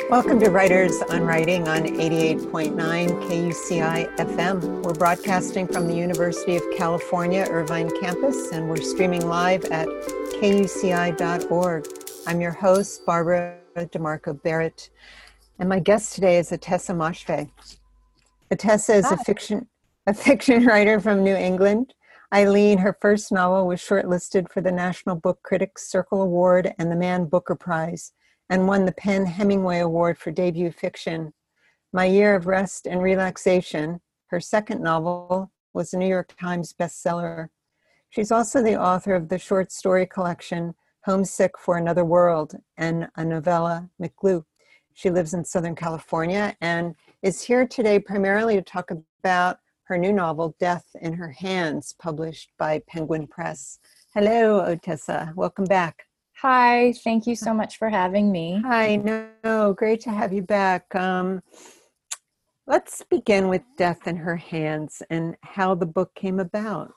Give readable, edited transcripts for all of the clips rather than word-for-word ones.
Welcome to Writers on Writing on 88.9 KUCI FM. We're broadcasting from the University of California, Irvine campus, and we're streaming live at kuci.org. I'm your host, Barbara DeMarco Barrett, and my guest today is Ottessa Moshfegh. Ottessa is a fiction writer from New England. Eileen, her first novel, was shortlisted for the National Book Critics Circle Award and the Man Booker Prize, and won the PEN Hemingway Award for debut fiction. My Year of Rest and Relaxation, her second novel, was a New York Times bestseller. She's also the author of the short story collection Homesick for Another World and a novella, McGlue. She lives in Southern California and is here today primarily to talk about her new novel, Death in Her Hands, published by Penguin Press. Hello, Ottessa. Welcome back. Hi, thank you so much for having me. Hi, no, great to have you back. Let's begin with Death in Her Hands and how the book came about.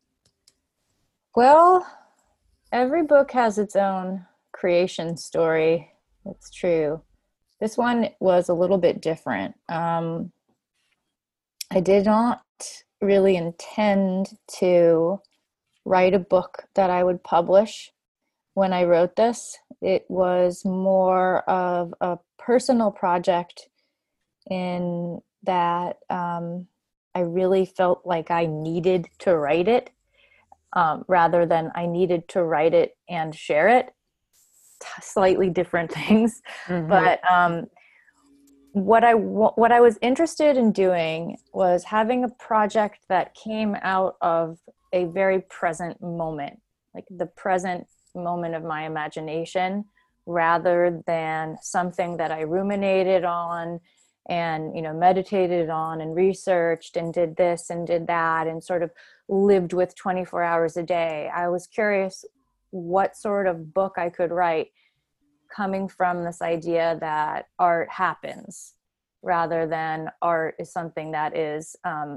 Well, every book has its own creation story. It's true. This one was a little bit different. I did not really intend to write a book that I would publish. When I wrote this, it was more of a personal project in that I really felt like I needed to write it rather than I needed to write it and share it. Slightly different things. Mm-hmm. But what I was interested in doing was having a project that came out of a very present moment, like the present moment of my imagination, rather than something that I ruminated on and meditated on and researched and did this and did that and sort of lived with 24 hours a day. I was curious what sort of book I could write coming from this idea that art happens rather than art is something that is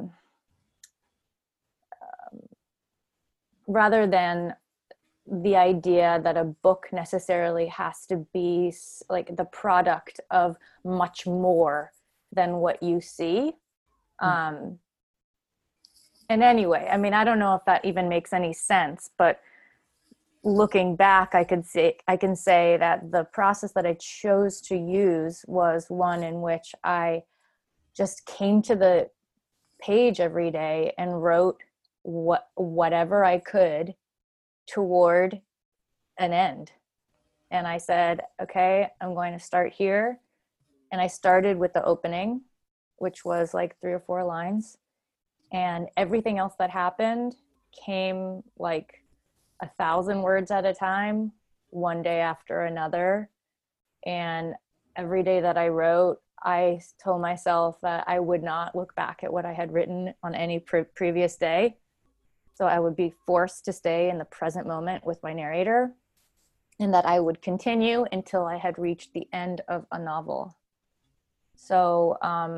rather than the idea that a book necessarily has to be like the product of much more than what you see. And anyway, I mean, I don't know if that even makes any sense, but looking back, I can say that the process that I chose to use was one in which I just came to the page every day and wrote whatever I could toward an end. And I said, okay, I'm going to start here. And I started with the opening, which was like 3 or 4 lines. And everything else that happened came like 1,000 words at a time, one day after another. And every day that I wrote, I told myself that I would not look back at what I had written on any previous day. So I would be forced to stay in the present moment with my narrator, and that I would continue until I had reached the end of a novel. So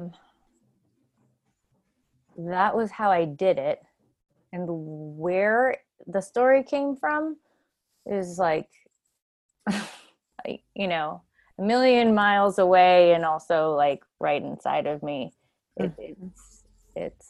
that was how I did it. And where the story came from is like, a million miles away, and also like right inside of me. It's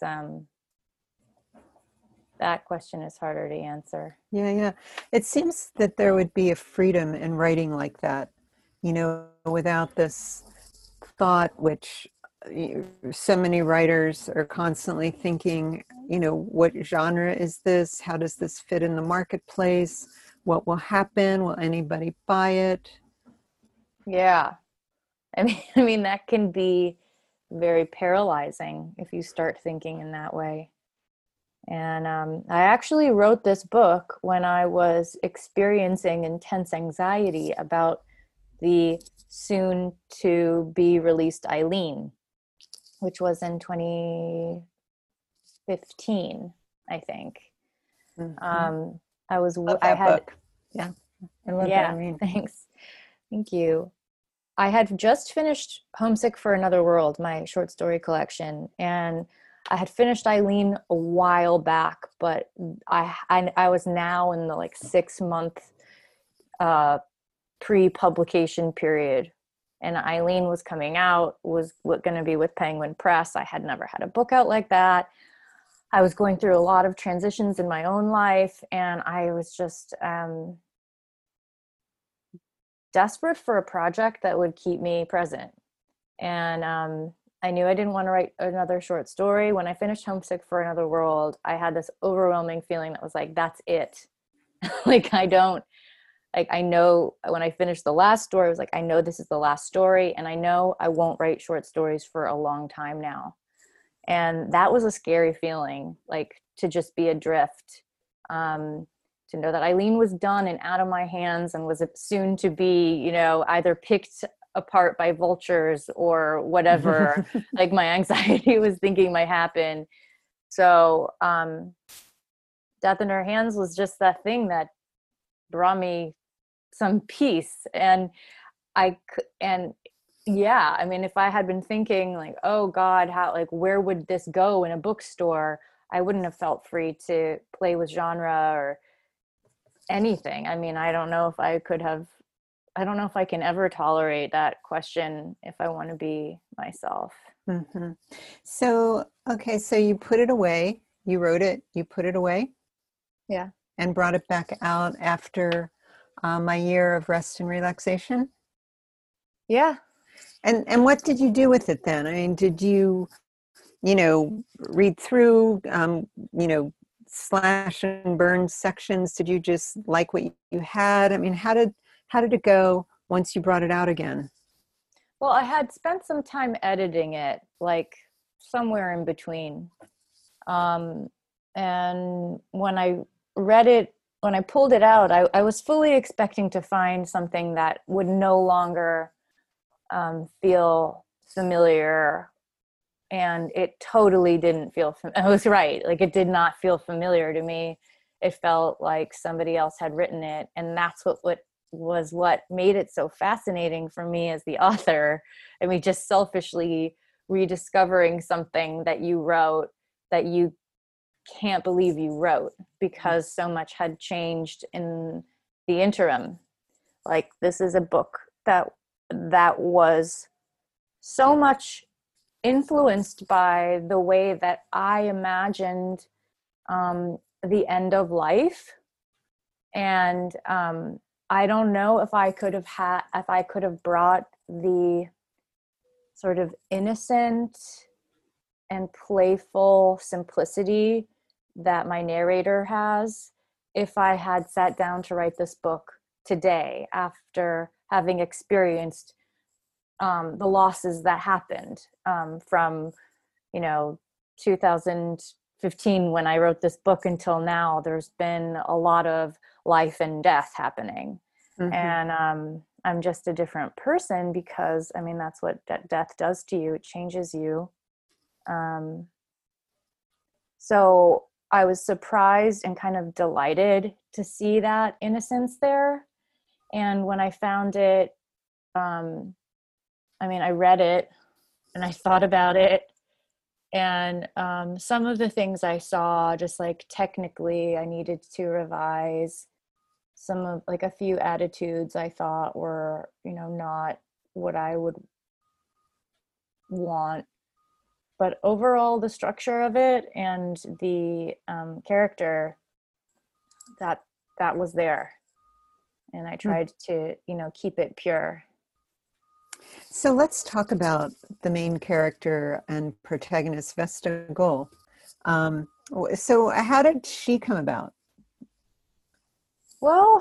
that question is harder to answer. Yeah. It seems that there would be a freedom in writing like that, without this thought, which so many writers are constantly thinking, what genre is this? How does this fit in the marketplace? What will happen? Will anybody buy it? Yeah. I mean, that can be very paralyzing if you start thinking in that way. And I actually wrote this book when I was experiencing intense anxiety about the soon to be released Eileen, which was in 2015, I think. Mm-hmm. I had book. Yeah. I love that. Eileen. Thanks. Thank you. I had just finished Homesick for Another World, my short story collection, and I had finished Eileen a while back, but I was now in the 6-month pre-publication period, and Eileen was coming out, was going to be with Penguin Press. I had never had a book out like that. I was going through a lot of transitions in my own life, and I was just desperate for a project that would keep me present. And I knew I didn't want to write another short story. When I finished Homesick for Another World, I had this overwhelming feeling that was like, that's it. Like, I know when I finished the last story, I was like, I know this is the last story, and I know I won't write short stories for a long time now. And that was a scary feeling, like, to just be adrift, to know that Eileen was done and out of my hands and was soon to be, either picked apart by vultures or whatever, like my anxiety was thinking might happen. So Death in Her Hands was just that thing that brought me some peace. And yeah, I mean, if I had been thinking like, oh God, where would this go in a bookstore? I wouldn't have felt free to play with genre or anything. I mean, I don't know if I can ever tolerate that question if I want to be myself. Mm-hmm. So you put it away, you wrote it, you put it away. Yeah. And brought it back out after my year of rest and relaxation. Yeah. And what did you do with it then? I mean, did you, read through, slash and burn sections? Did you just like what you had? I mean, how did it go once you brought it out again? Well, I had spent some time editing it, like somewhere in between. And when I read it, when I pulled it out, I was fully expecting to find something that would no longer feel familiar. And it totally didn't feel, I was right. Like, it did not feel familiar to me. It felt like somebody else had written it. And that's what made it so fascinating for me as the author. I mean, just selfishly rediscovering something that you wrote that you can't believe you wrote, because so much had changed in the interim. Like, this is a book that was so much influenced by the way that I imagined the end of life. And I don't know if I could have brought the sort of innocent and playful simplicity that my narrator has if I had sat down to write this book today after having experienced the losses that happened from 2015 when I wrote this book until now. There's been a lot of life and death happening. Mm-hmm. And I'm just a different person because, I mean, that's what death does to you. It changes you. So I was surprised and kind of delighted to see that innocence there. And when I found it, I read it and I thought about it. And some of the things I saw, just like technically, I needed to revise. Some of, like, a few attitudes I thought were, not what I would want. But overall, the structure of it and the character, that was there. And I tried to, keep it pure. So let's talk about the main character and protagonist, Vesta Gull. So how did she come about? Well,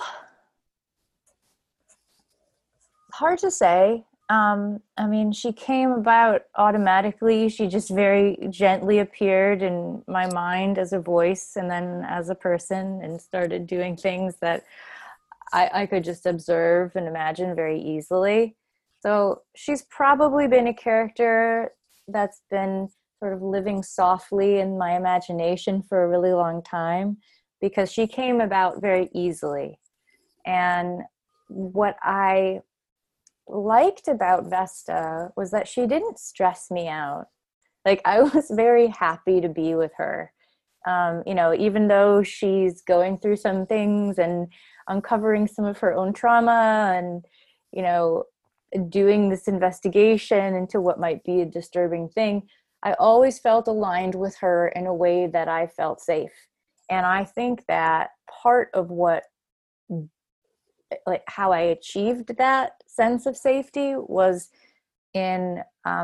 hard to say. She came about automatically. She just very gently appeared in my mind as a voice and then as a person, and started doing things that I could just observe and imagine very easily. So she's probably been a character that's been sort of living softly in my imagination for a really long time, because she came about very easily. And what I liked about Vesta was that she didn't stress me out. Like, I was very happy to be with her. Even though she's going through some things and uncovering some of her own trauma and, doing this investigation into what might be a disturbing thing, I always felt aligned with her in a way that I felt safe. And I think that part of what, like, how I achieved that sense of safety was in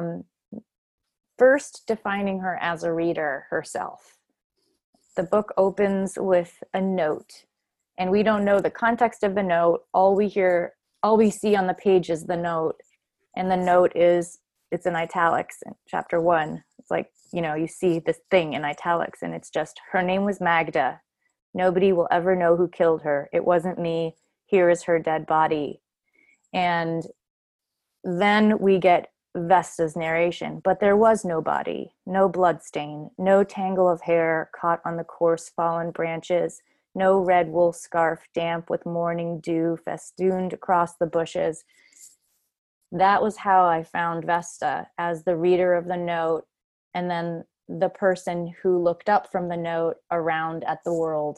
first defining her as a reader herself. The book opens with a note, and we don't know the context of the note. All we see on the page is the note, and the note it's in italics in chapter 1. It's like, you see this thing in italics, and it's just, her name was Magda. Nobody will ever know who killed her. It wasn't me. Here is her dead body. And then we get Vesta's narration, but there was no body, no bloodstain, no tangle of hair caught on the coarse fallen branches, no red wool scarf damp with morning dew festooned across the bushes. That was how I found Vesta, as the reader of the note, and then the person who looked up from the note around at the world.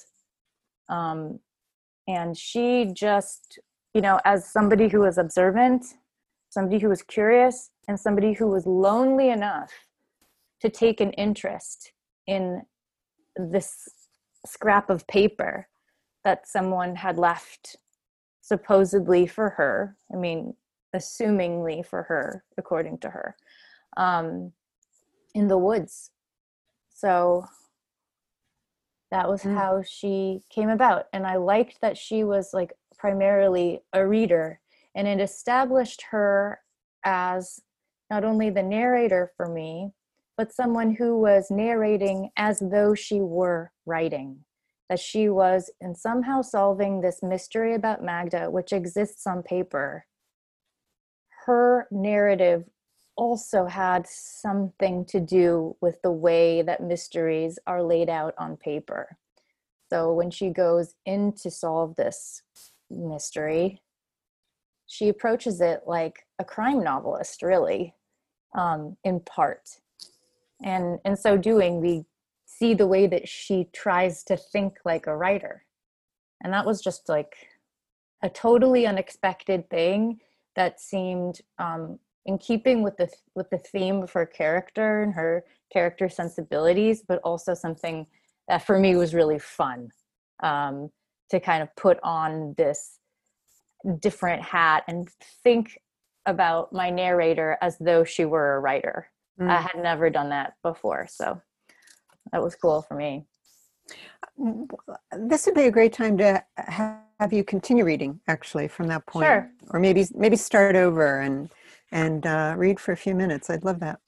And she just, as somebody who was observant, somebody who was curious, and somebody who was lonely enough to take an interest in this scrap of paper that someone had left supposedly for her. I mean, assumingly for her, according to her, in the woods. So that was how she came about. And I liked that she was like primarily a reader, and it established her as not only the narrator for me, but someone who was narrating as though she were writing, that she was and somehow solving this mystery about Magda, which exists on paper. Her narrative also had something to do with the way that mysteries are laid out on paper. So when she goes in to solve this mystery, she approaches it like a crime novelist, really, in part. And in so doing, we see the way that she tries to think like a writer. And that was just like a totally unexpected thing that seemed in keeping with the theme of her character and her character sensibilities, but also something that for me was really fun, to kind of put on this different hat and think about my narrator as though she were a writer. I had never done that before, so that was cool for me. This would be a great time to have you continue reading, actually, from that point. Sure. Or maybe start over and read for a few minutes. I'd love that.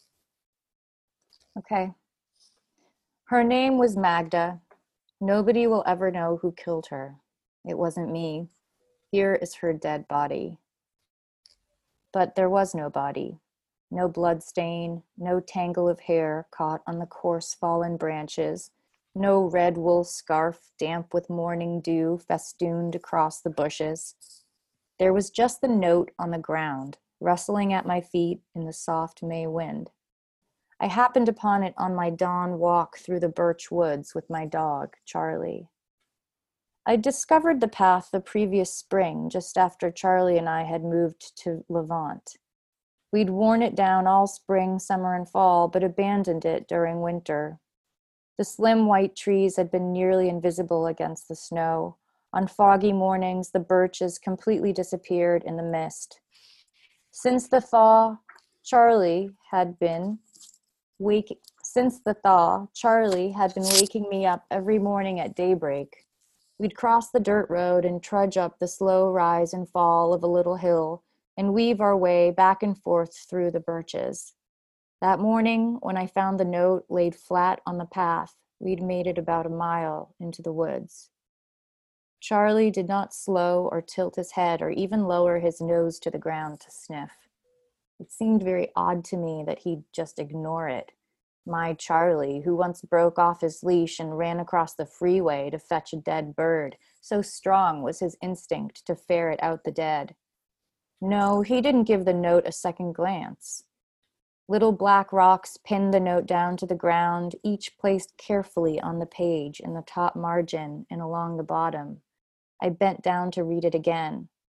Okay. Her name was Magda. Nobody will ever know who killed her. It wasn't me. Here is her dead body. But there was no body. No blood stain, no tangle of hair caught on the coarse fallen branches, no red wool scarf damp with morning dew festooned across the bushes. There was just the note on the ground, rustling at my feet in the soft May wind. I happened upon it on my dawn walk through the birch woods with my dog, Charlie. I'd discovered the path the previous spring, just after Charlie and I had moved to Levant. We'd worn it down all spring, summer, and fall, but abandoned it during winter. The slim white trees had been nearly invisible against the snow. On foggy mornings, the birches completely disappeared in the mist. Since the thaw, Charlie had been waking me up every morning at daybreak. We'd cross the dirt road and trudge up the slow rise and fall of a little hill and weave our way back and forth through the birches. That morning, when I found the note laid flat on the path, we'd made it about a mile into the woods. Charlie did not slow or tilt his head or even lower his nose to the ground to sniff. It seemed very odd to me that he'd just ignore it. My Charlie, who once broke off his leash and ran across the freeway to fetch a dead bird, so strong was his instinct to ferret out the dead. No, he didn't give the note a second glance. Little black rocks pinned the note down to the ground, each placed carefully on the page in the top margin and along the bottom. I bent down to read it again.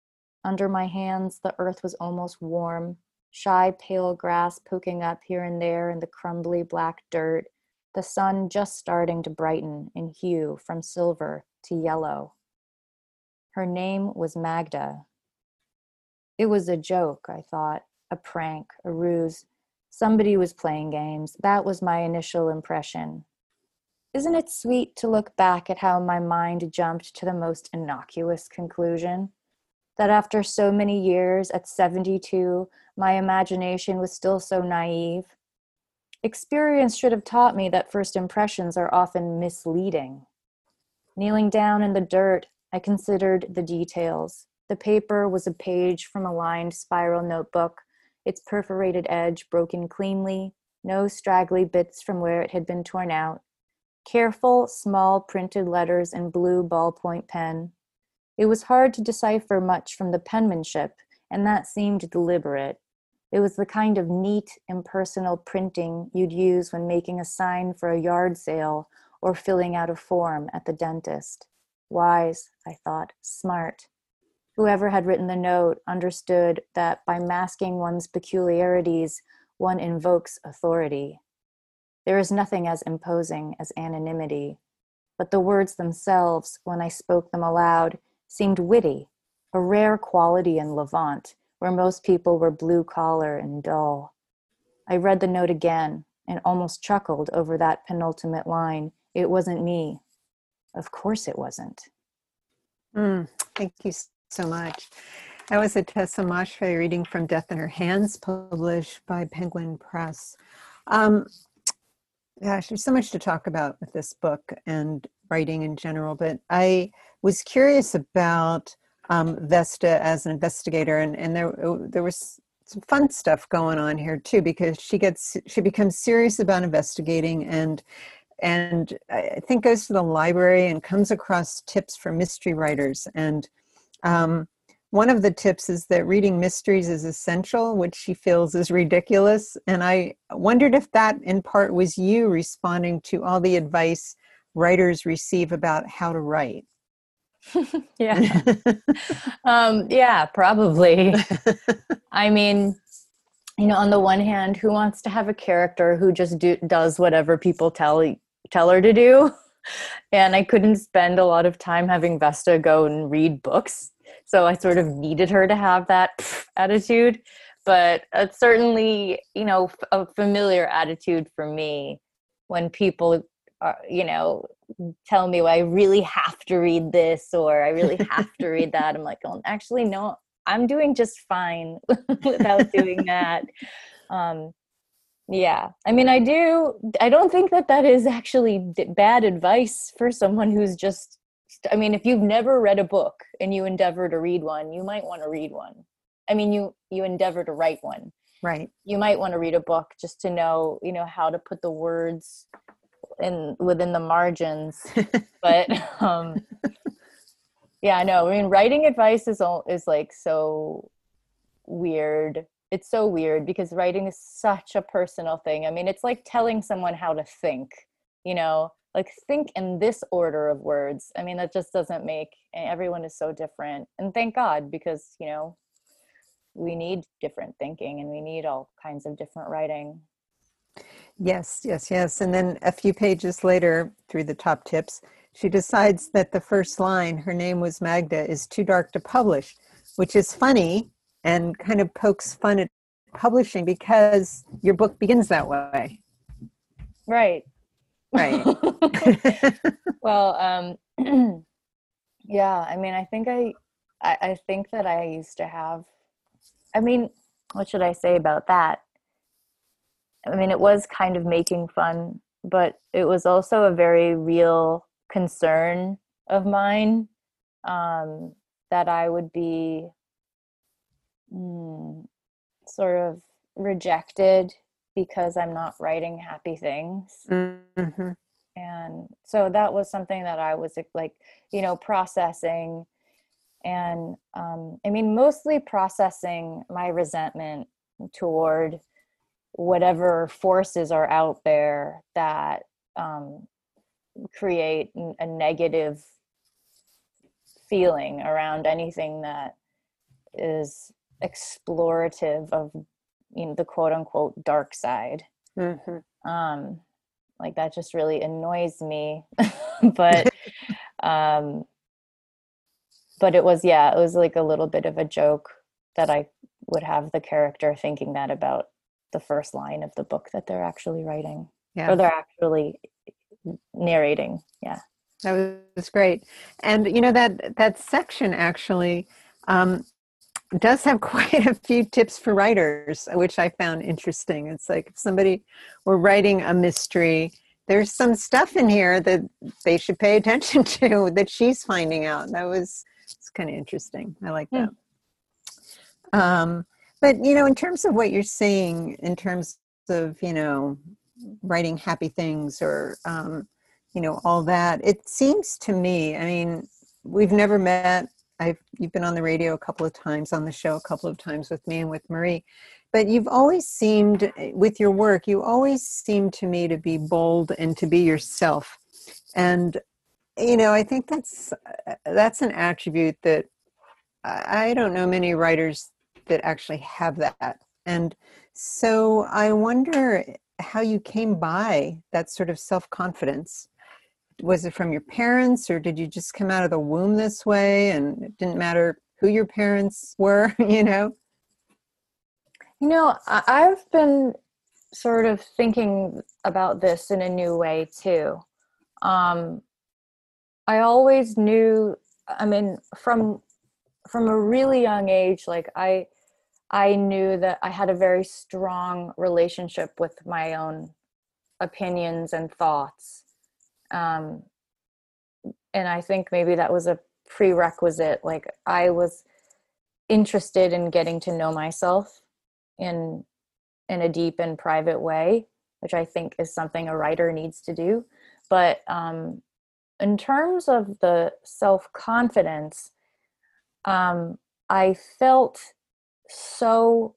Under my hands, the earth was almost warm, shy pale grass poking up here and there in the crumbly black dirt, the sun just starting to brighten in hue from silver to yellow. Her name was Magda. It was a joke, I thought, a prank, a ruse. Somebody was playing games. That was my initial impression. Isn't it sweet to look back at how my mind jumped to the most innocuous conclusion? That after so many years, at 72, my imagination was still so naive. Experience should have taught me that first impressions are often misleading. Kneeling down in the dirt, I considered the details. The paper was a page from a lined spiral notebook, its perforated edge broken cleanly, no straggly bits from where it had been torn out. Careful, small printed letters in blue ballpoint pen. It was hard to decipher much from the penmanship, and that seemed deliberate. It was the kind of neat, impersonal printing you'd use when making a sign for a yard sale or filling out a form at the dentist. Wise, I thought, smart. Whoever had written the note understood that by masking one's peculiarities, one invokes authority. There is nothing as imposing as anonymity, but the words themselves, when I spoke them aloud, seemed witty, a rare quality in Levant, where most people were blue-collar and dull. I read the note again and almost chuckled over that penultimate line. It wasn't me. Of course it wasn't. Thank you so much. That was a Tessa Moshfegh reading from Death in Her Hands, published by Penguin Press. Gosh, there's so much to talk about with this book and writing in general, but I was curious about Vesta as an investigator, and there was some fun stuff going on here too, because she becomes serious about investigating and I think goes to the library and comes across tips for mystery writers. And one of the tips is that reading mysteries is essential, which she feels is ridiculous. And I wondered if that in part was you responding to all the advice writers receive about how to write. Yeah. Yeah, probably. I mean, on the one hand, who wants to have a character who just does whatever people tell her to do? And I couldn't spend a lot of time having Vesta go and read books. So I sort of needed her to have that attitude. But it's certainly, a familiar attitude for me when people, tell me, well, I really have to read this or I really have to read that. I'm like, oh, actually, no, I'm doing just fine without doing that. Yeah. I mean, I don't think that is actually bad advice for someone who's just, if you've never read a book and you endeavor to read one, you might want to read one. I mean, you endeavor to write one. Right. You might want to read a book just to know, how to put the words within the margins. But yeah, no, I mean, writing advice is like so weird. It's so weird because writing is such a personal thing. I mean, it's like telling someone how to think, like think in this order of words. I mean, that just doesn't everyone is so different. And thank God, because, we need different thinking and we need all kinds of different writing. Yes. And then a few pages later, through the top tips, she decides that the first line, her name was Magda, is too dark to publish, which is funny and kind of pokes fun at publishing because your book begins that way. Right. Well, yeah, I mean, I think that I used to have, what should I say about that? I mean, it was kind of making fun, but it was also a very real concern of mine, that I would be sort of rejected because I'm not writing happy things. Mm-hmm. And so that was something that I was like, processing. And mostly processing my resentment toward whatever forces are out there that create a negative feeling around anything that is explorative of, the quote unquote dark side. Um, like that just really annoys me. but um, but it was, it was like a little bit of a joke that I would have the character thinking that about the first line of the book that they're actually writing, or they're actually narrating. Yeah. That was great. And that section actually does have quite a few tips for writers, which I found interesting. It's like if somebody were writing a mystery, there's some stuff in here that they should pay attention to that she's finding out. It's kind of interesting. I like that. But in terms of what you're saying, in terms of writing happy things or all that, it seems to me, I mean, we've never met. You've been on the radio a couple of times, on the show a couple of times with me and with Marie, but you've always seemed, with your work, you always seem to me to be bold and to be yourself. And I think that's an attribute that I don't know many writers that actually have that. And so I wonder how you came by that sort of self-confidence. Was it from your parents, or did you just come out of the womb this way and it didn't matter who your parents were? I've been sort of thinking about this in a new way too. I always knew, I mean, from a really young age, like I knew that I had a very strong relationship with my own opinions and thoughts. And I think maybe that was a prerequisite. Like I was interested in getting to know myself in a deep and private way, which I think is something a writer needs to do. But in terms of the self-confidence, I felt so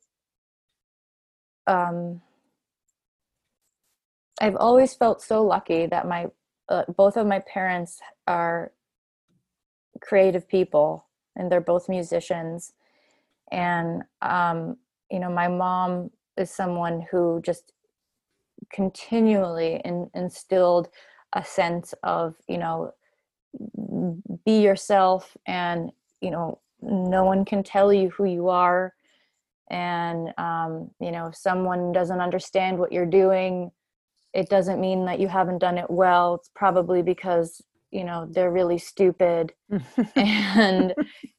I've always felt so lucky that my both of my parents are creative people, and they're both musicians. And my mom is someone who just continually instilled a sense of be yourself, and no one can tell you who you are. And if someone doesn't understand what you're doing, it doesn't mean that you haven't done it well. It's probably because they're really stupid. And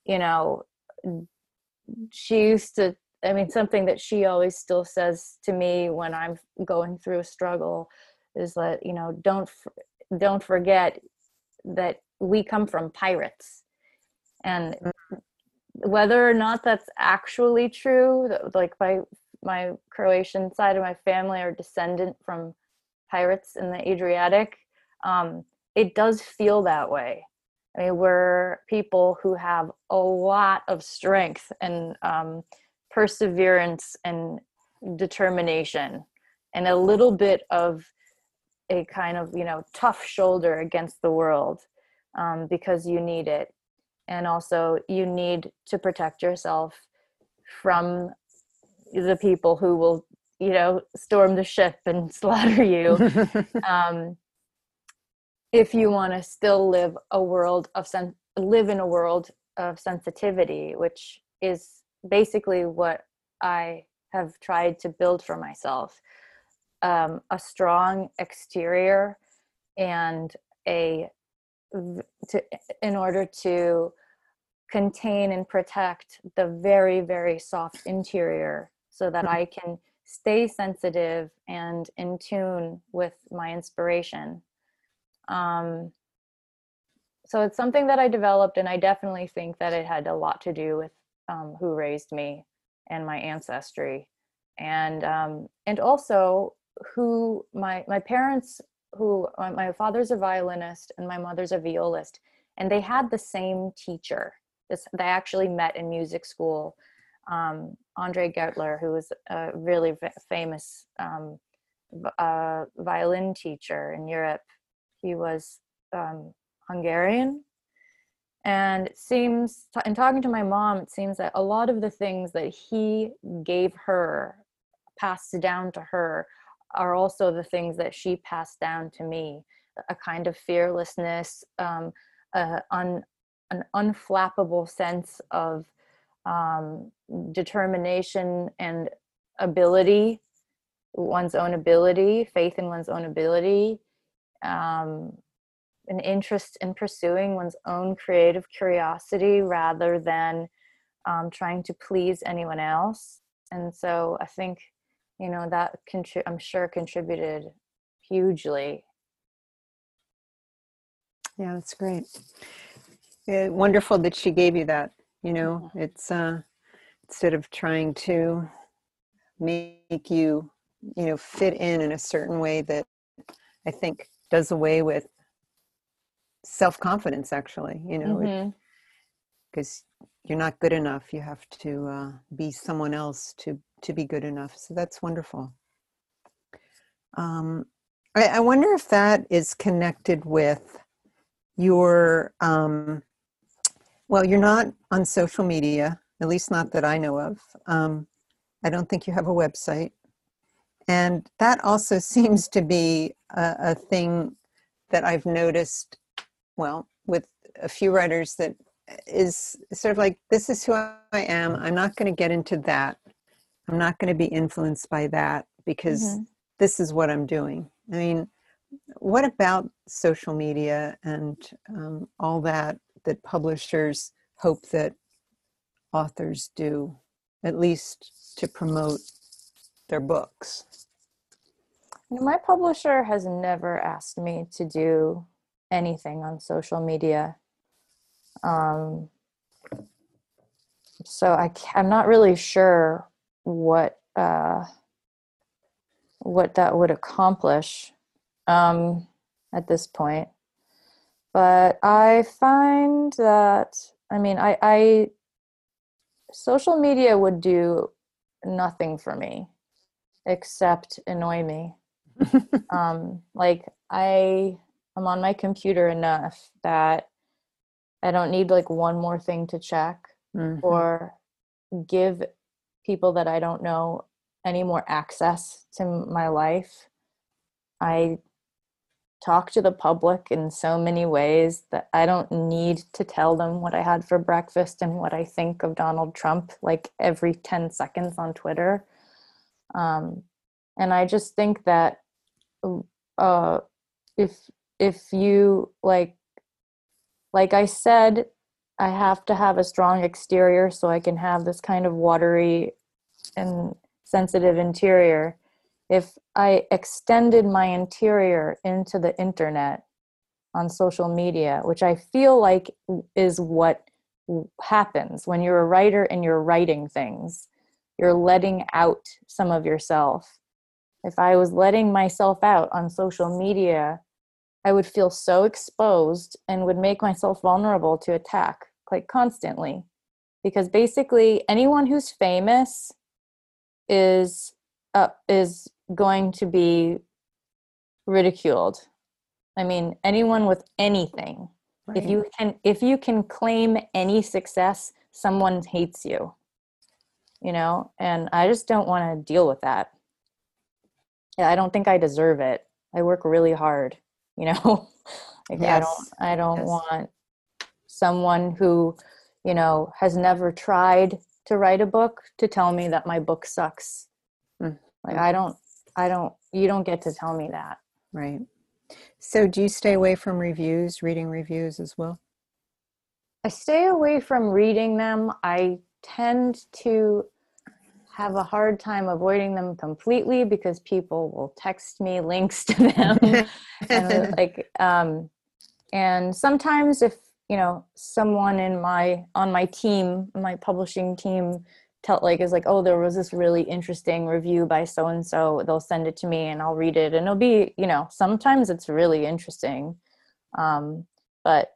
she used to, I mean, something that she always still says to me when I'm going through a struggle is that don't forget that we come from pirates. And whether or not that's actually true, like my Croatian side of my family are descendant from pirates in the Adriatic, it does feel that way. I mean, we're people who have a lot of strength and perseverance and determination, and a little bit of a kind of tough shoulder against the world, because you need it. And also you need to protect yourself from the people who will storm the ship and slaughter you. If you want to still live in a world of sensitivity, which is basically what I have tried to build for myself. A strong exterior and in order to contain and protect the very, very soft interior, so that I can stay sensitive and in tune with my inspiration. So it's something that I developed, and I definitely think that it had a lot to do with who raised me and my ancestry, and also who my parents, who my father's a violinist and my mother's a violist, and they had the same teacher. They actually met in music school. Andre Gertler, who was a really famous violin teacher in Europe. He was Hungarian, And it seems, in talking to my mom, it seems that a lot of the things that he gave her, passed down to her, are also the things that she passed down to me. A kind of fearlessness, an unflappable sense of determination and ability, one's own ability, faith in one's own ability, an interest in pursuing one's own creative curiosity rather than trying to please anyone else. And so I think, that I'm sure contributed hugely. Yeah, that's great. Wonderful that she gave you that. It's instead of trying to make you, fit in a certain way that I think does away with self-confidence, actually, because you're not good enough. You have to be someone else to be good enough. So that's wonderful. I wonder if that is connected with your, well, you're not on social media, at least not that I know of. I don't think you have a website. And that also seems to be a thing that I've noticed, well, with a few writers, that is sort of like, this is who I am. I'm not going to get into that. I'm not going to be influenced by that because this is what I'm doing. I mean, what about social media and all that publishers hope that authors do, at least to promote their books? My publisher has never asked me to do anything on social media. So I'm not really sure what that would accomplish at this point. But I find that, I social media would do nothing for me except annoy me. Like I'm on my computer enough that I don't need like one more thing to check or give people that I don't know any more access to my life. I talk to the public in so many ways that I don't need to tell them what I had for breakfast and what I think of Donald Trump like every 10 seconds on Twitter. And I just think that if you like I said, I have to have a strong exterior so I can have this kind of watery and sensitive interior. If I extended my interior into the internet on social media, which I feel like is what happens when you're a writer and you're writing things, you're letting out some of yourself. If I was letting myself out on social media, I would feel so exposed and would make myself vulnerable to attack like constantly. Because basically anyone who's famous is going to be ridiculed. I mean, anyone with anything. Right. If you can claim any success, someone hates you. And I just don't want to deal with that. Yeah, I don't think I deserve it. I work really hard, like yes. I don't want someone who, has never tried to write a book to tell me that my book sucks. Like you don't get to tell me that. Right. So do you stay away from reading reviews as well? I stay away from reading them. I tend to have a hard time avoiding them completely because people will text me links to them. And sometimes if, someone on my team, my publishing team is like, oh, there was this really interesting review by so-and-so, they'll send it to me and I'll read it. And it'll be, sometimes it's really interesting. But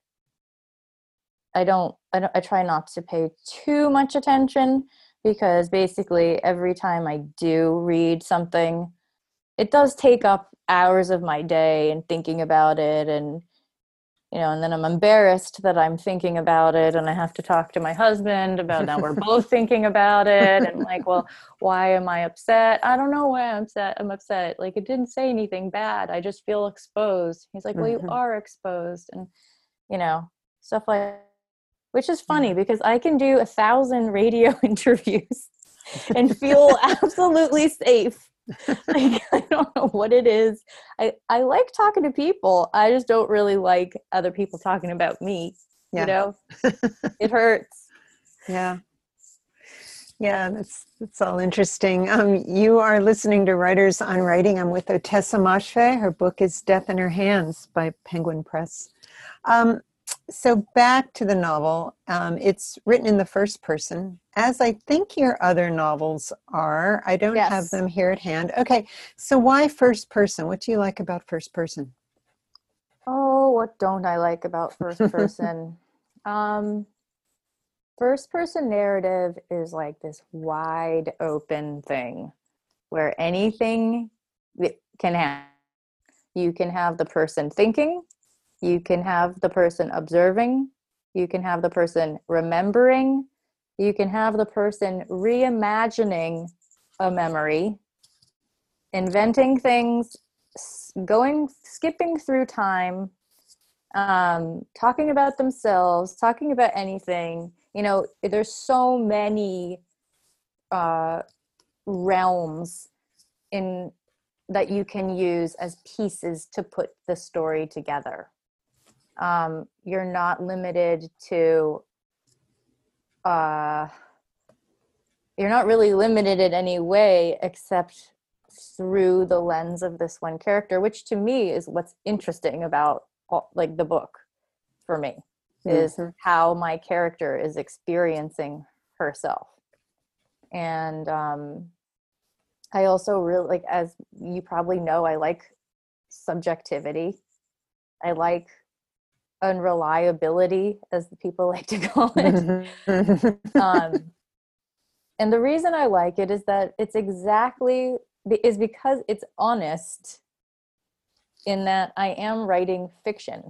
I try not to pay too much attention because basically every time I do read something, it does take up hours of my day and thinking about it. And and then I'm embarrassed that I'm thinking about it, and I have to talk to my husband about, now we're both thinking about it, and like, well, why am I upset? I don't know why I'm upset. Like, it didn't say anything bad. I just feel exposed. He's like, well, you are exposed, and stuff like, which is funny because I can do 1,000 radio interviews and feel absolutely safe. Like, I don't know what it is. I like talking to people. I just don't really like other people talking about me. It hurts. Yeah. Yeah, that's all interesting. You are listening to Writers on Writing. I'm with Ottessa Moshfegh. Her book is Death in Her Hands by Penguin Press. So back to the novel. It's written in the first person, as I think your other novels are. I don't have them here at hand. Okay, so why first person? What do you like about first person? Oh, what don't I like about first person? First person narrative is like this wide open thing where anything can happen. You can have the person thinking, you can have the person observing, you can have the person remembering, you can have the person reimagining a memory, inventing things, skipping through time, talking about themselves, talking about anything. There's so many realms in that you can use as pieces to put the story together. You're not limited to you're not really limited in any way except through the lens of this one character, which to me is what's interesting about the book for me, is how my character is experiencing herself. And I also really like, as you probably know, I like subjectivity. I like unreliability, as the people like to call it. And the reason I like it is that it's because it's honest, in that I am writing fiction,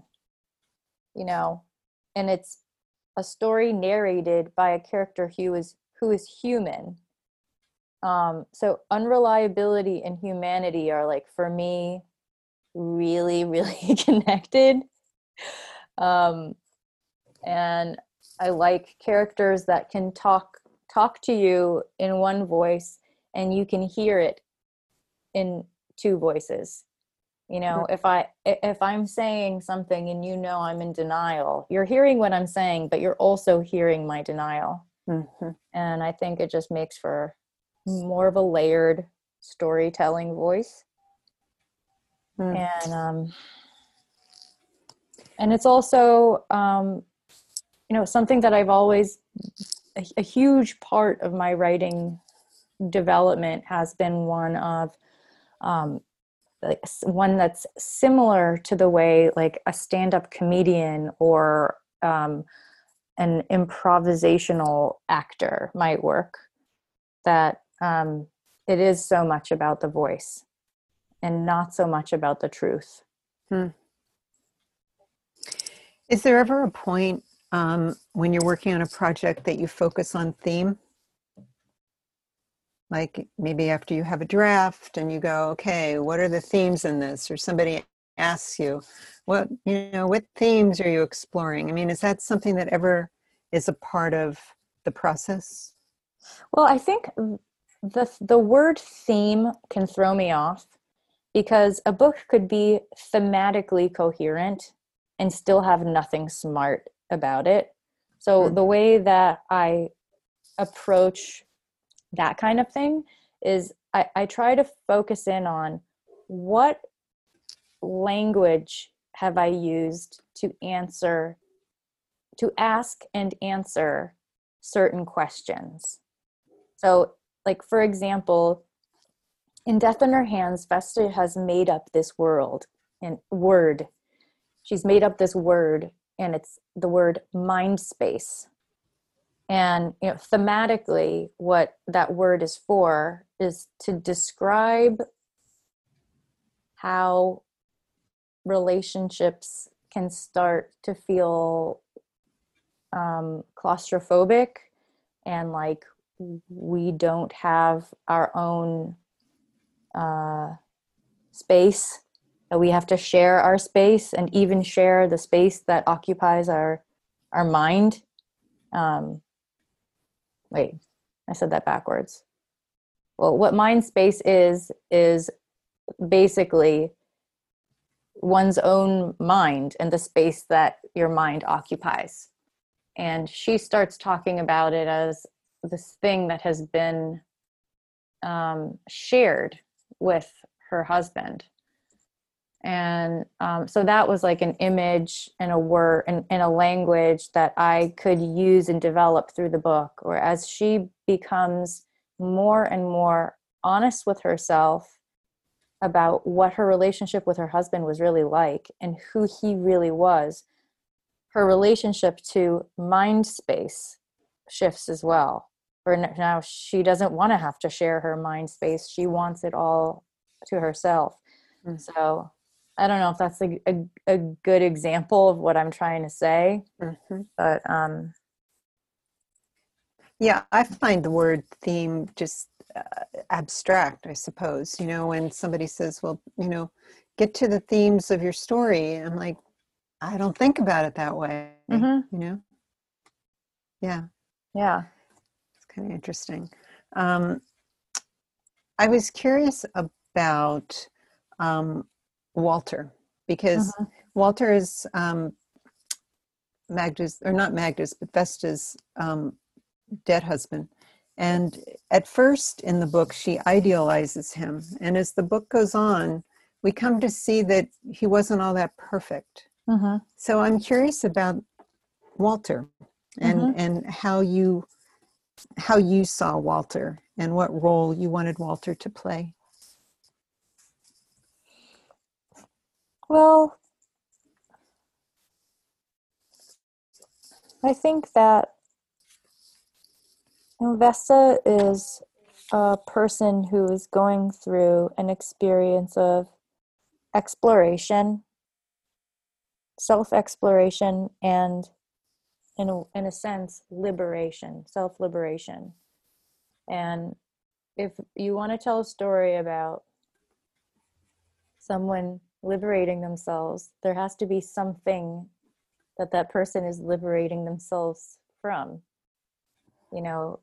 and it's a story narrated by a character who is human. So unreliability and humanity are, like, for me, really, really connected. And I like characters that can talk to you in one voice and you can hear it in two voices. If I'm saying something and I'm in denial, you're hearing what I'm saying, but you're also hearing my denial. And I think it just makes for more of a layered storytelling voice. And it's also something that I've always, a huge part of my writing development has been one of one that's similar to the way, like, a stand-up comedian or an improvisational actor might work, that it is so much about the voice and not so much about the truth. Is there ever a point when you're working on a project that you focus on theme? Like, maybe after you have a draft and you go, okay, what are the themes in this? Or somebody asks you, what themes are you exploring? I mean, is that something that ever is a part of the process? Well, I think the word theme can throw me off, because a book could be thematically coherent and still have nothing smart about it. So the way that I approach that kind of thing is I try to focus in on what language have I used to ask and answer certain questions. So, like, for example, in Death in Her Hands, Vesta has made up this word. She's made up this word, and it's the word mind space. And thematically, what that word is for is to describe how relationships can start to feel claustrophobic, and like we don't have our own space, that we have to share our space, and even share the space that occupies our mind. Wait, I said that backwards. Well, what mind space is basically one's own mind and the space that your mind occupies. And she starts talking about it as this thing that has been shared with her husband. And so that was like an image and a word and a language that I could use and develop through the book. Or as she becomes more and more honest with herself about what her relationship with her husband was really like and who he really was, her relationship to mind space shifts as well. For now, she doesn't want to have to share her mind space. She wants it all to herself. Mm. So I don't know if that's a good example of what I'm trying to say, mm-hmm. But yeah, I find the word theme just abstract, I suppose. You know, when somebody says, well, you know, get to the themes of your story, I'm like, I don't think about it that way, mm-hmm. You know? Yeah. It's kind of interesting. I was curious about Walter, because uh-huh. Walter is Magda's, or not Magda's, but Vesta's dead husband. And at first in the book, she idealizes him. And as the book goes on, we come to see that he wasn't all that perfect. Uh-huh. So I'm curious about Walter and, uh-huh. and how you saw Walter and what role you wanted Walter to play. Well, I think that Vesta is a person who is going through an experience of exploration, self-exploration, and in a sense, liberation, self-liberation. And if you want to tell a story about someone liberating themselves, there has to be something that person is liberating themselves from. You know,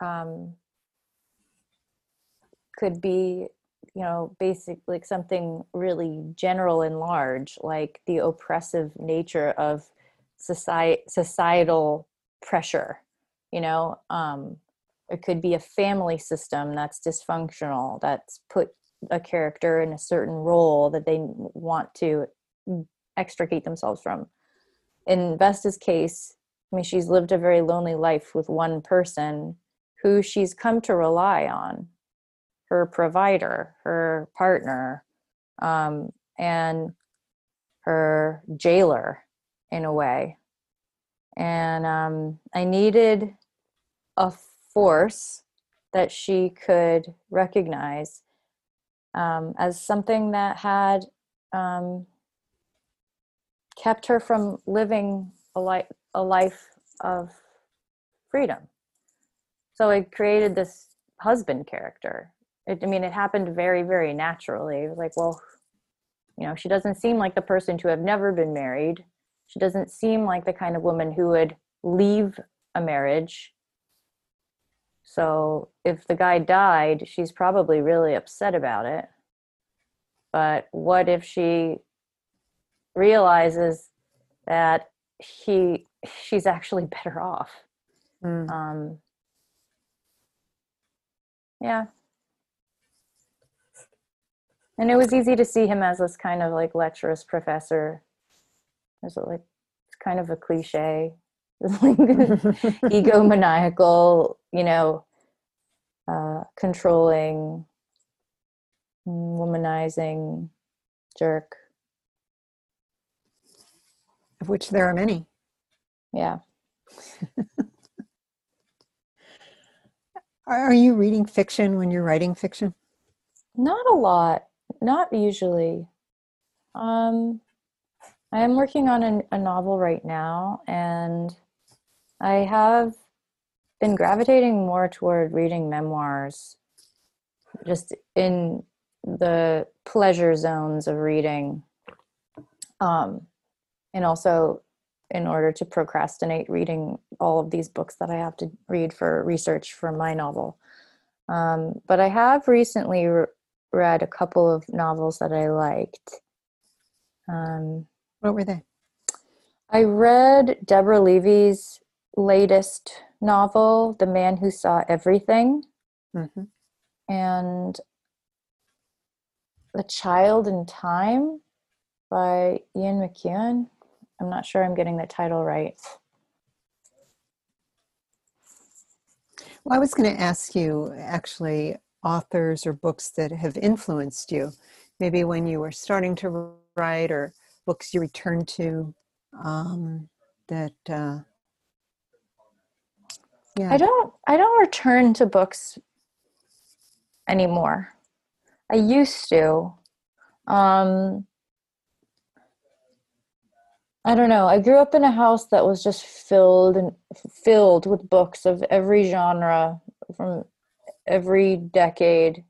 could be, you know, basically like something really general and large, like the oppressive nature of societal pressure. You know, it could be a family system that's dysfunctional, that's put a character in a certain role that they want to extricate themselves from. In Vesta's case, I mean, she's lived a very lonely life with one person who she's come to rely on, her provider, her partner, and her jailer in a way. And I needed a force that she could recognize as something that had kept her from living a life of freedom. So I created this husband character. It happened very, very naturally. It was like, well, you know, she doesn't seem like the person to have never been married. She doesn't seem like the kind of woman who would leave a marriage. So if the guy died, she's probably really upset about it. But what if she realizes that she's actually better off? Yeah. And it was easy to see him as this kind of like lecherous professor. It's kind of a cliche, like egomaniacal, you know, controlling, womanizing jerk. Of which there are many. Yeah. Are you reading fiction when you're writing fiction? Not a lot. Not usually. I am working on a novel right now, and I have been gravitating more toward reading memoirs, just in the pleasure zones of reading, um, and also in order to procrastinate reading all of these books that I have to read for research for my novel. But I have recently read a couple of novels that I liked. What were they? I read Deborah Levy's latest novel, The Man Who Saw Everything, Mm-hmm. and The Child in Time by Ian McEwan. I'm not sure I'm getting the title right. Well, I was going to ask you actually authors or books that have influenced you, maybe when you were starting to write, or books you returned to, that yeah. I don't return to books anymore. I used to. Um, I don't know. I grew up in a house that was just filled with books of every genre from every decade,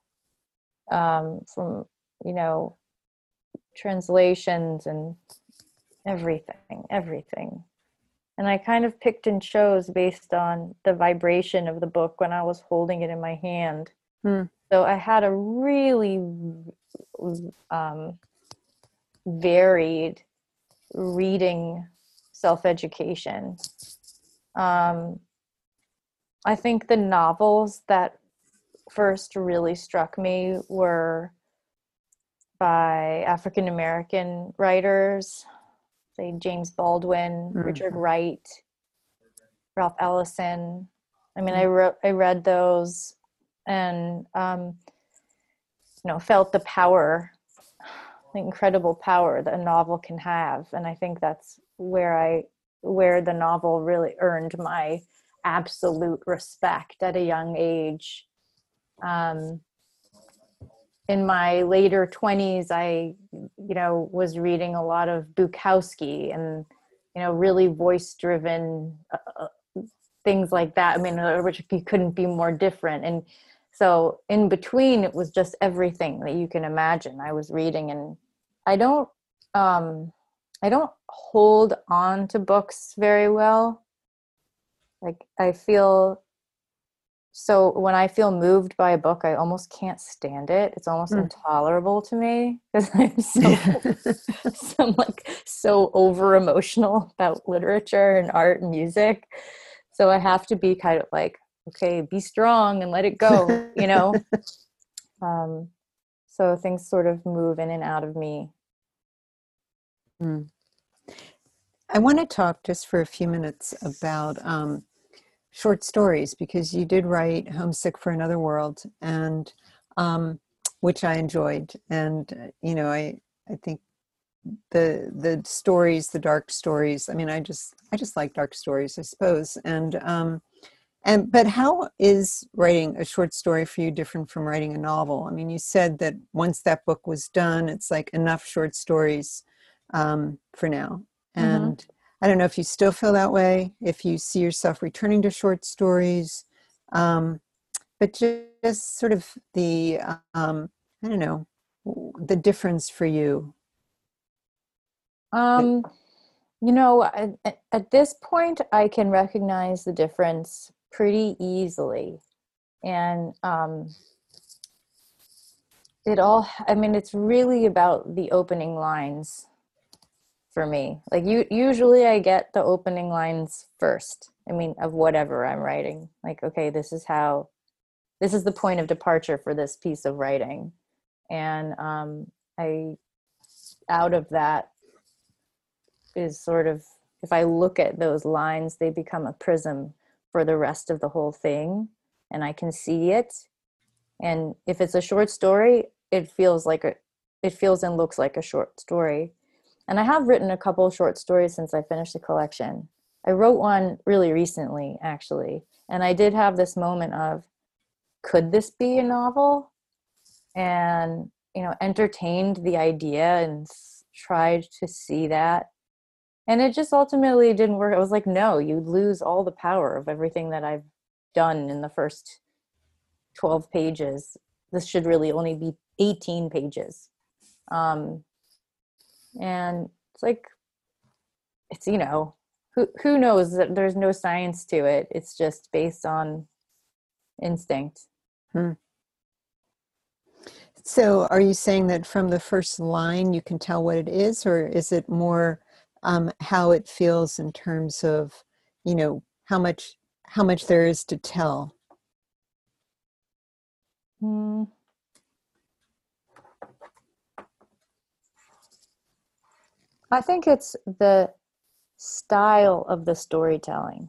from, you know, translations and everything. And I kind of picked and chose based on the vibration of the book when I was holding it in my hand. Hmm. So I had a really um, varied reading self-education. Um, I think the novels that first really struck me were by African American writers, say James Baldwin, Richard Mm-hmm. Wright, Ralph Ellison. I mean, Mm-hmm. I read those, and felt the power, the incredible power that a novel can have. And I think that's where the novel really earned my absolute respect at a young age. In my later 20s, I, was reading a lot of Bukowski and, really voice driven things like that. I mean, which couldn't be more different. And so in between, it was just everything that you can imagine I was reading. And I don't, I don't hold on to books very well. Like, I feel, so when I feel moved by a book, I almost can't stand it. It's almost intolerable to me because I'm like so over emotional about literature and art and music. So I have to be kind of like, okay, be strong and let it go. Um, so things sort of move in and out of me. Mm. I want to talk just for a few minutes about short stories, because you did write Homesick for Another World, and which I enjoyed. And I think the stories, the dark stories, I mean, I just like dark stories, I suppose. And but how is writing a short story for you different from writing a novel? I mean, you said that once that book was done, it's like enough short stories for now. Mm-hmm. And I don't know if you still feel that way, if you see yourself returning to short stories, but just sort of the, I don't know, the difference for you. Um, at this point, I can recognize the difference pretty easily. And I mean, it's really about the opening lines for me. Like, usually I get the opening lines first. I mean, of whatever I'm writing. Like, okay, this is the point of departure for this piece of writing. And I out of that is sort of, if I look at those lines, they become a prism for the rest of the whole thing, and I can see it. And if it's a short story, it feels and looks like a short story. And I have written a couple of short stories since I finished the collection. I wrote one really recently, actually, and I did have this moment of, could this be a novel? And entertained the idea and tried to see that. And it just ultimately didn't work. I was like, no, you lose all the power of everything that I've done in the first 12 pages. This should really only be 18 pages. And it's like, it's, who knows, that there's no science to it. It's just based on instinct. Hmm. So are you saying that from the first line you can tell what it is, or is it more how it feels in terms of, how much there is to tell? Hmm. I think it's the style of the storytelling.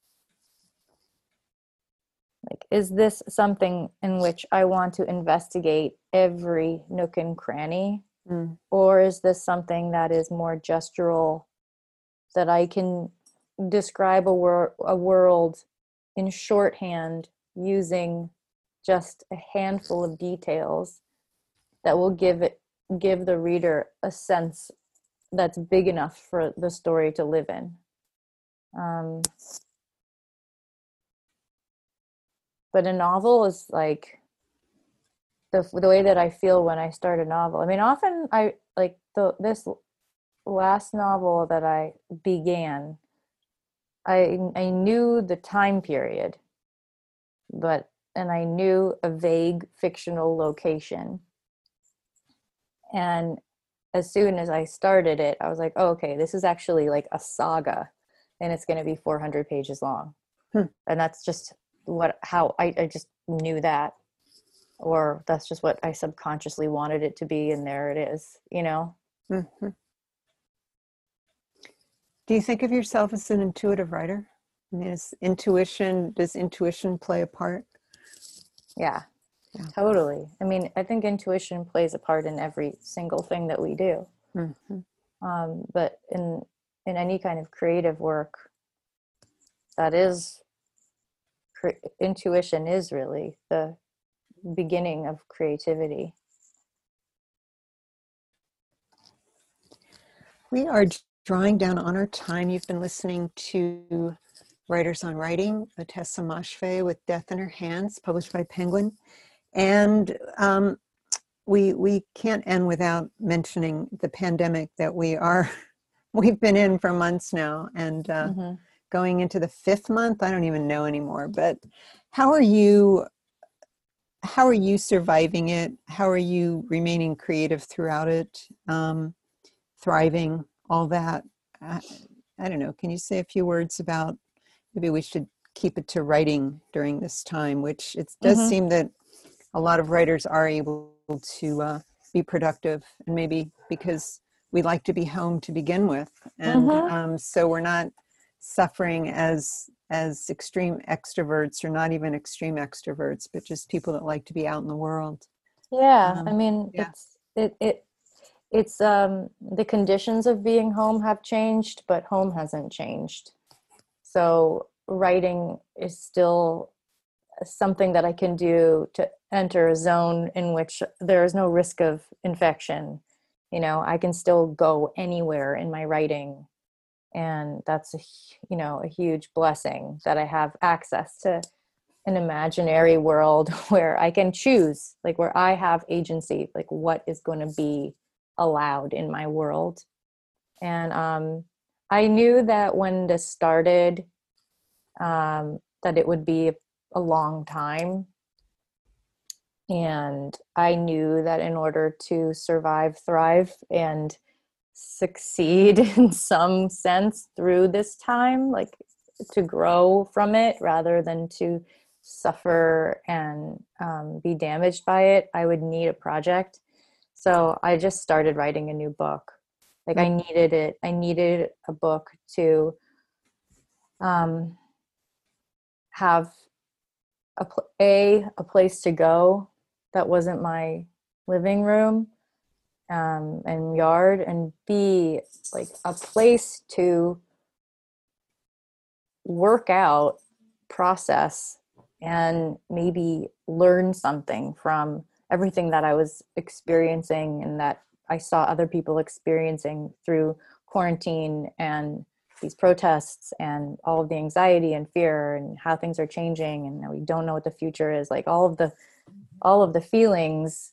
Like, is this something in which I want to investigate every nook and cranny? Mm. Or is this something that is more gestural, that I can describe a world in shorthand using just a handful of details that will give the reader a sense that's big enough for the story to live in. But a novel is like the way that I feel when I start a novel. I mean, often I like this last novel that I began. I knew the time period, and I knew a vague fictional location. And as soon as I started it, I was like, oh, okay, this is actually like a saga, and it's going to be 400 pages long. Hmm. And that's just how I just knew that, or that's just what I subconsciously wanted it to be. And there it is, Mm-hmm. Do you think of yourself as an intuitive writer? I mean, does intuition play a part? Yeah, totally. I mean, I think intuition plays a part in every single thing that we do. Mm-hmm. But in any kind of creative work, that is intuition is really the beginning of creativity. We are drawing down on our time. You've been listening to Writers on Writing, Ottessa Moshfegh with Death in Her Hands, published by Penguin. And we can't end without mentioning the pandemic that we've been in for months now, and Mm-hmm. going into the 5th month. I don't even know anymore. But how are you surviving it? How are you remaining creative throughout it? Thriving, all that. I don't know. Can you say a few words about, maybe we should keep it to writing during this time, which it does Mm-hmm. seem that a lot of writers are able to be productive, and maybe because we like to be home to begin with. And Mm-hmm. so we're not suffering as extreme extroverts, or not even extreme extroverts, but just people that like to be out in the world. Yeah, I mean, Yeah. it's the conditions of being home have changed, but home hasn't changed. So writing is still something that I can do to enter a zone in which there is no risk of infection. I can still go anywhere in my writing, and that's a huge blessing that I have access to an imaginary world where I can choose, like where I have agency, like what is going to be allowed in my world. And I knew that when this started, that it would be a long time. And I knew that in order to survive, thrive, and succeed in some sense through this time, like to grow from it rather than to suffer and be damaged by it, I would need a project. So I just started writing a new book. Like I needed it. I needed a book to have a place to go that wasn't my living room and yard, and B, like a place to work out, process, and maybe learn something from everything that I was experiencing and that I saw other people experiencing through quarantine and these protests and all of the anxiety and fear and how things are changing and we don't know what the future is. Like all of the feelings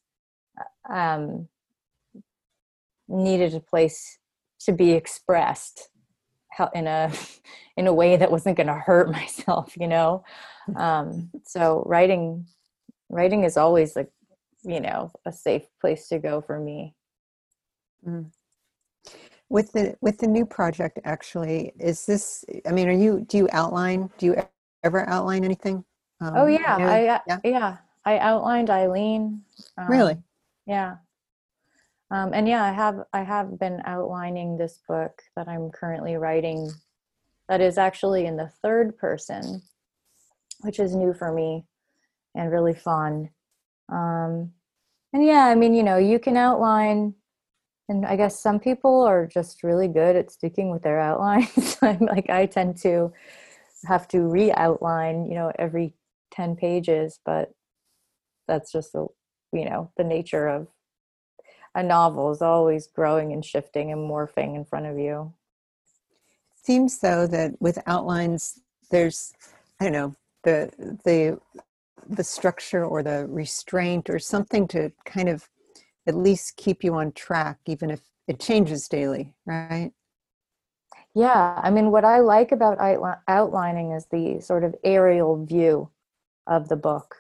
needed a place to be expressed in a way that wasn't going to hurt myself, you know? So writing is always like, you know, a safe place to go for me. Mm. With the new project, actually, is this, I mean, do you ever outline anything? Oh yeah. Yeah. I outlined Eileen. Really? Yeah. And yeah, I have been outlining this book that I'm currently writing that is actually in the third person, which is new for me and really fun. And yeah, I mean, you know, you can outline, and I guess some people are just really good at sticking with their outlines. I tend to have to re-outline, you know, every 10 pages, but that's just the nature of a novel is always growing and shifting and morphing in front of you. Seems though that with outlines, there's, I don't know, the structure or the restraint or something to kind of at least keep you on track, even if it changes daily, right? Yeah, I mean, what I like about outlining is the sort of aerial view of the book.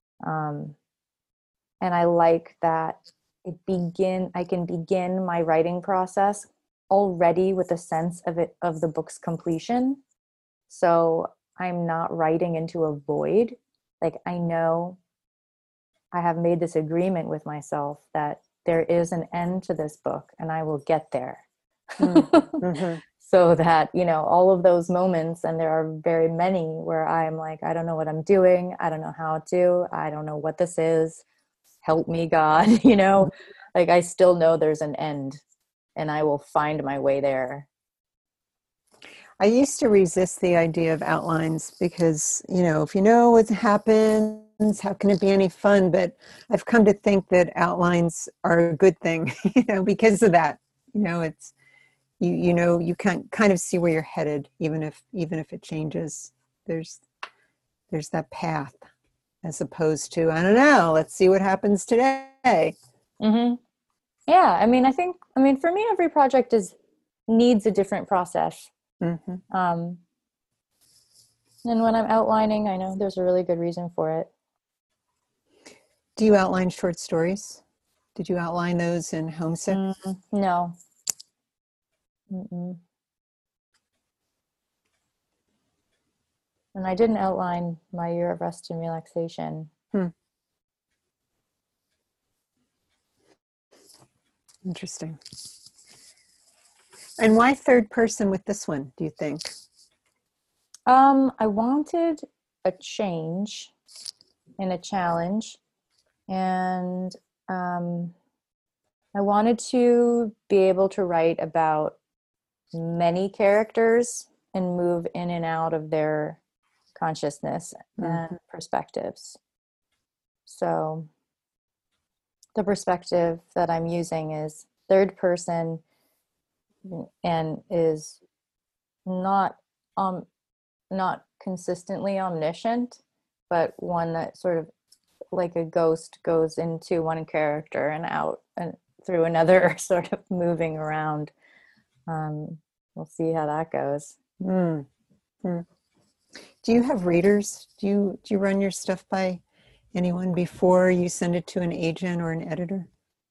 And I like that I can begin my writing process already with a sense of the book's completion. So I'm not writing into a void. Like I know I have made this agreement with myself that there is an end to this book and I will get there. Mm-hmm. So that, you know, all of those moments, and there are very many where I'm like, I don't know what I'm doing. I don't know how to, I don't know what this is. Help me, God, you know, like I still know there's an end and I will find my way there. I used to resist the idea of outlines because, you know, if you know what happens, how can it be any fun? But I've come to think that outlines are a good thing, you know, because of that. You know, it's you know, you can kind of see where you're headed, even if it changes. There's that path, as opposed to, I don't know, let's see what happens today. Mm-hmm. Yeah, I mean, for me, every project needs a different process. Mm-hmm. And when I'm outlining, I know there's a really good reason for it. Do you outline short stories? Did you outline those in Homesick? No. Mm-mm. And I didn't outline my year of rest and relaxation. Interesting. And why third person with this one, do you think? I wanted a change and a challenge, and I wanted to be able to write about many characters and move in and out of their consciousness and perspectives. So the perspective that I'm using is third person and is not not consistently omniscient, but one that sort of like a ghost goes into one character and out and through another, sort of moving around. We'll see how that goes. Mm-hmm. Do you have readers? Do you run your stuff by anyone before you send it to an agent or an editor?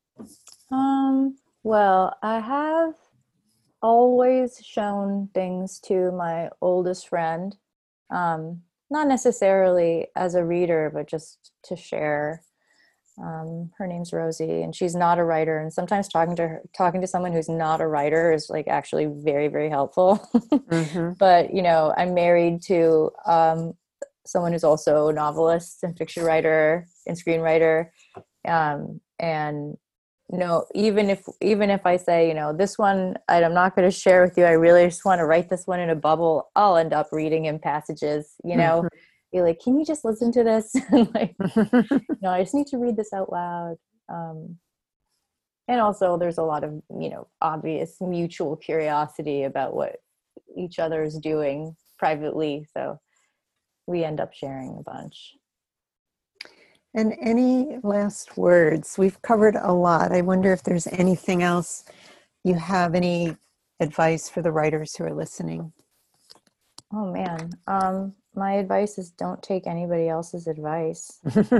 Well, I have always shown things to my oldest friend, not necessarily as a reader, but just to share. Her name's Rosie, and she's not a writer. And sometimes talking to someone who's not a writer is like actually very, very helpful. Mm-hmm. But you know, I'm married to someone who's also a novelist and fiction writer and screenwriter, and no, even if I say, you know, this one I'm not going to share with you, I really just want to write this one in a bubble, I'll end up reading in passages, you know. Mm-hmm. Be like, can you just listen to this? And like, no, I just need to read this out loud. And also there's a lot of, obvious mutual curiosity about what each other is doing privately. So we end up sharing a bunch. And any last words? We've covered a lot. I wonder if there's anything else you have, any advice for the writers who are listening? Oh man. My advice is don't take anybody else's advice.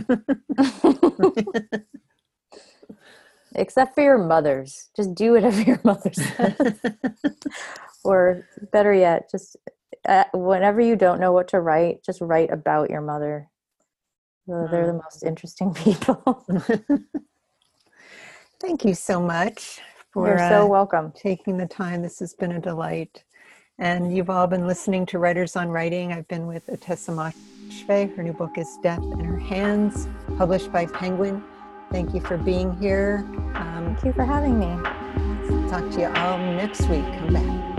Except for your mother's. Just do whatever your mother says. Or better yet, just whenever you don't know what to write, just write about your mother. They're the most interesting people. Thank you so much for You're so welcome. taking the time. This has been a delight. And you've all been listening to Writers on Writing. I've been with Ottessa Moshfegh. Her new book is Death in Her Hands, published by Penguin. Thank you for being here. Thank you for having me. Talk to you all next week. Come back.